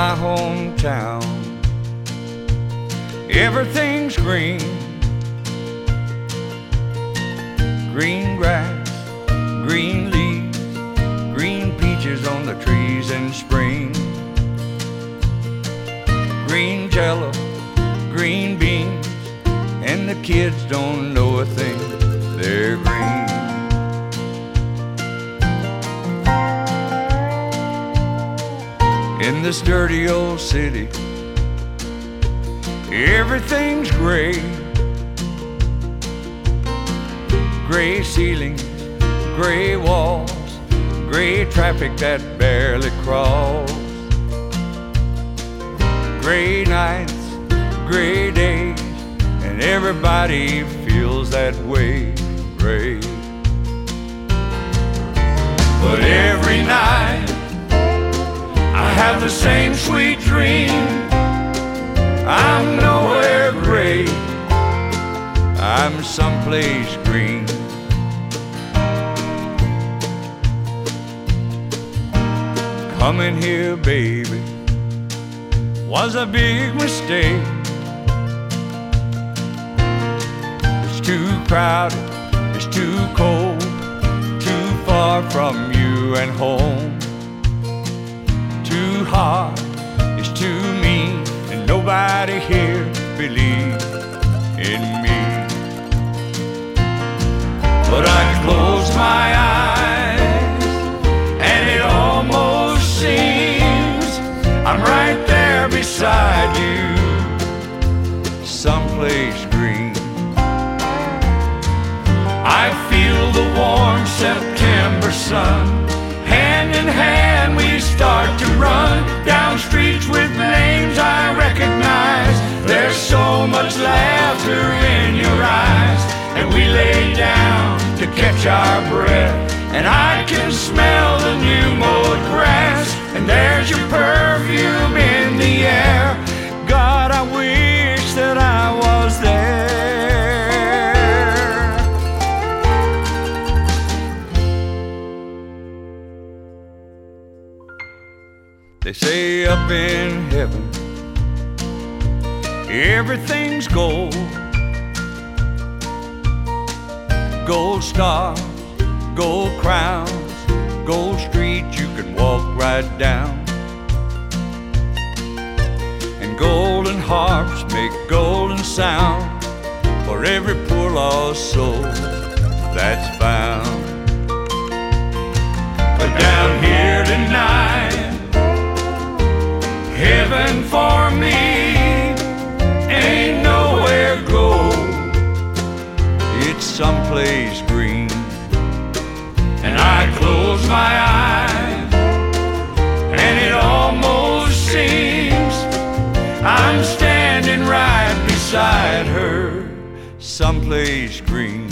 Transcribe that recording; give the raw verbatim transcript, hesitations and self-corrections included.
my hometown. Everything's green, green grass, green leaves, green peaches on the trees in spring, green jello, green beans, and the kids don't know a thing, they're green. In this dirty old city, everything's gray. Gray ceilings, gray walls, gray traffic that barely crawls. Gray nights, gray days, and everybody feels that way, gray. But every night I have the same sweet dream. I'm nowhere gray, I'm someplace green. Coming here, baby, was a big mistake. It's too crowded, it's too cold, too far from you and home. Too hard, it's too mean, and nobody here believes in me. But I close my eyes, and it almost seems I'm right there beside you, someplace green. I feel the warm September sun. Hand in hand we start to run down streets with names I recognize. There's so much laughter in your eyes, and we lay down to catch our breath, and I can smell the new mowed grass, and there's your perfume in the air. God, I wish that I was there. They say up in heaven everything's gold. Gold stars, gold crowns, gold streets you can walk right down. And golden harps make golden sound for every poor lost soul that's found. But down here tonight, heaven for me ain't nowhere gold, it's someplace green. And I close my eyes, and it almost seems I'm standing right beside her, someplace green.